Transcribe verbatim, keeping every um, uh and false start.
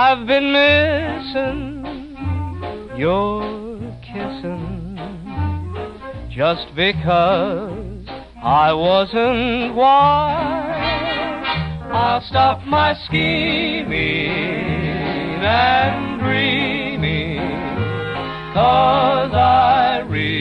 I've been missing your kissing just because I wasn't wise. I'll stop my scheming and dreaming, 'cause I really